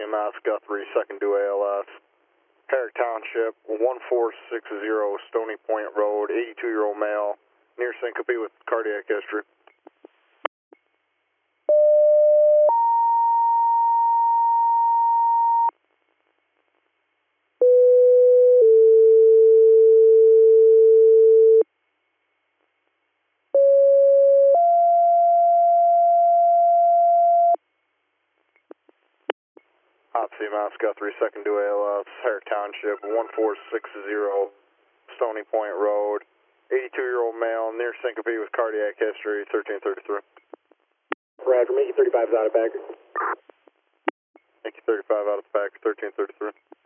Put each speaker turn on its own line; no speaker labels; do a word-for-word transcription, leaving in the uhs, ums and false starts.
M S, Guthrie, second due A L S. Herrick Township, one four six zero Stony Point Road, eighty-two-year-old male, near syncope with cardiac history. Hot C M S, Guthrie, second due A L S, Herrick Township, one four six zero Stony Point Road, eighty-two-year-old male, near syncope with cardiac history, thirteen thirty-three.
Roger, Mickey thirty-five is out of Packard.
Yankee thirty-five out of the back, thirteen thirty-three.